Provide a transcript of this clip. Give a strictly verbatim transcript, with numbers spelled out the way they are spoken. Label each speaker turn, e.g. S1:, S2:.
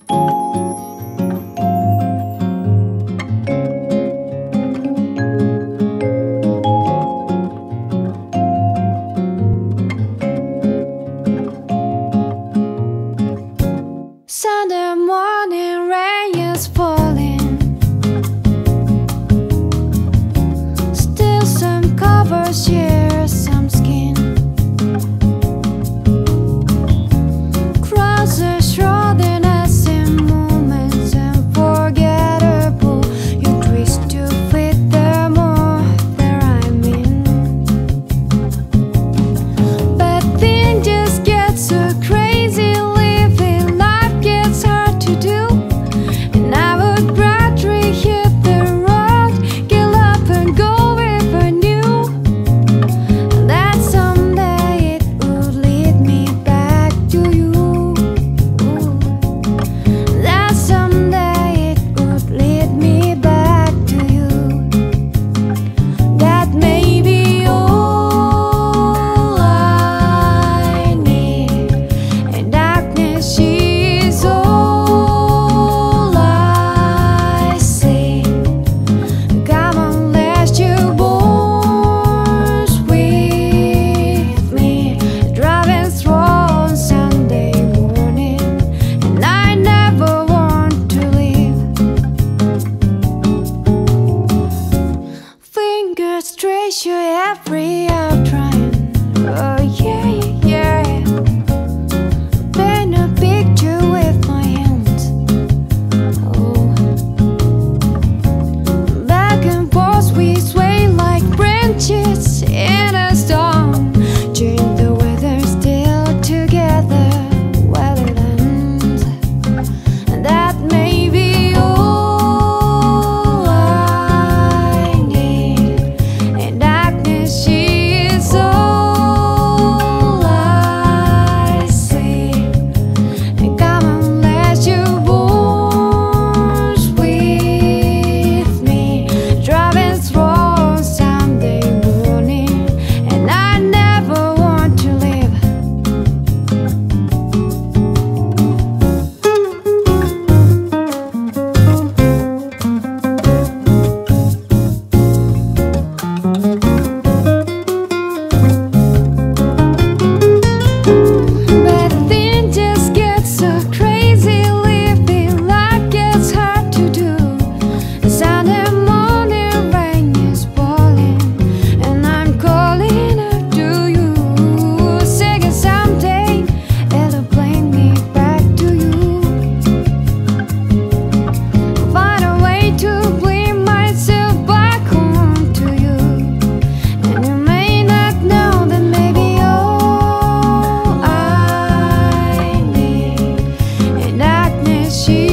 S1: Sunday morning rain is falling. Still some covers share some skin. Crosses shrouding us in moments unforgettable. You twist to fit the more that I'm in. But then just gets so crazy. Trace you every hour trying. Oh yeah, yeah, yeah. Paint a picture with my hands. Oh, back and forth we sway like branches in a storm. Change the weather, still together. Weather ends, and that may be all I need. And she is all I see. And come on, let you bounce with me, driving through Sunday morning, and I never want to leave. She